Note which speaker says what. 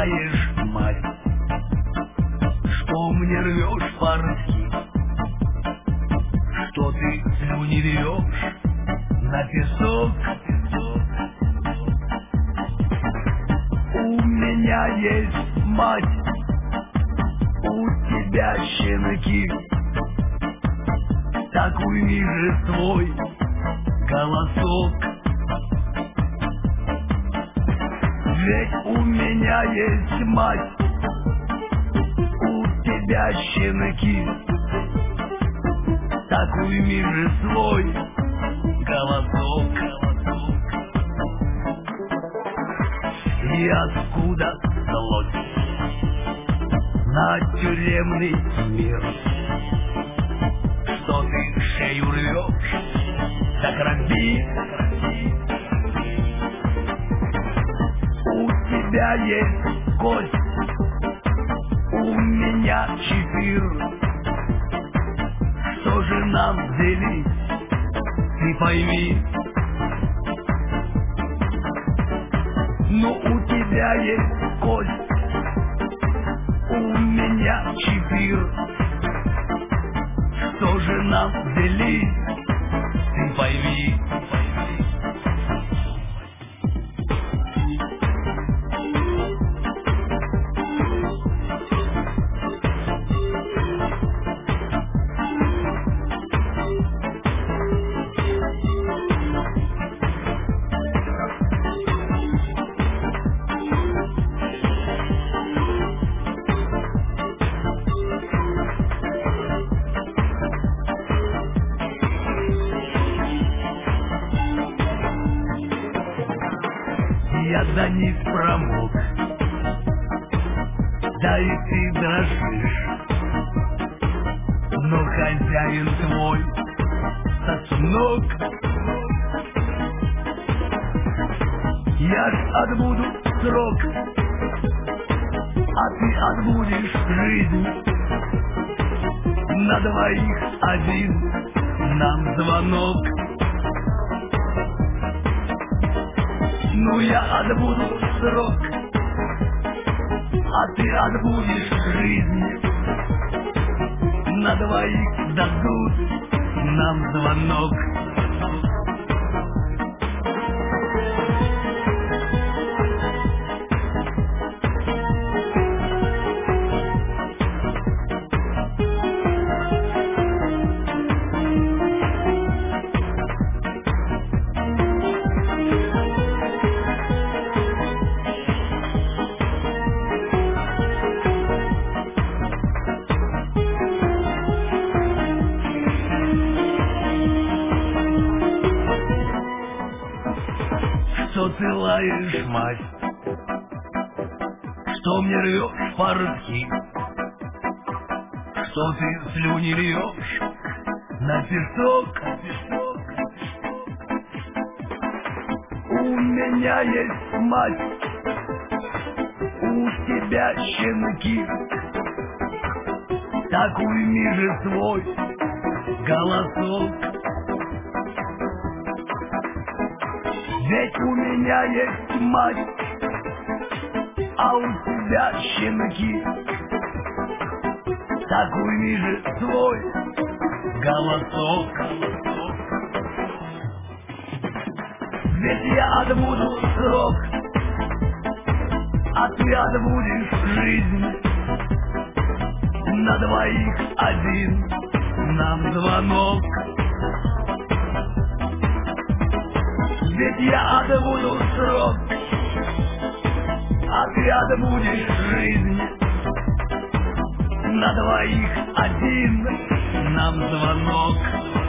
Speaker 1: знаешь, мать, что мне рвешь порывки, что ты слюни льешь на песок. У меня есть мать, у тебя щенки, так уйми же свой голосок. Ведь у меня есть мать, у тебя щенки, так уйми же свой голосок. И откуда злость на тюремный мир, что ты шею рвешь, так робби. У тебя есть кость, у меня чефир. Что же нам делить, ты пойми. Ну, у тебя есть кость, у меня чефир. Что же нам делить, ты пойми. Я за низ промок, да и ты дрожишь, но хозяин твой сосунок. Я ж отбуду срок, а ты отбудешь жизнь. На двоих один нам звонок. Ну, я отбуду срок, а ты отбудешь жизнь. На двоих дадут нам звонок. Что ты лаешь, мать, что мне рвешь порывки, что ты слюни льешь на песок. У меня есть мать, у тебя щенки, так уйми же свой голосок. Ведь у меня есть мать, а у тебя щенки, так уйми же свой голосок. Ведь я отбуду срок, а ты отбудешь жизнь. На двоих один нам звонок. Ведь я отбуду срок, а ты отбудешь жизнь. На двоих один нам звонок.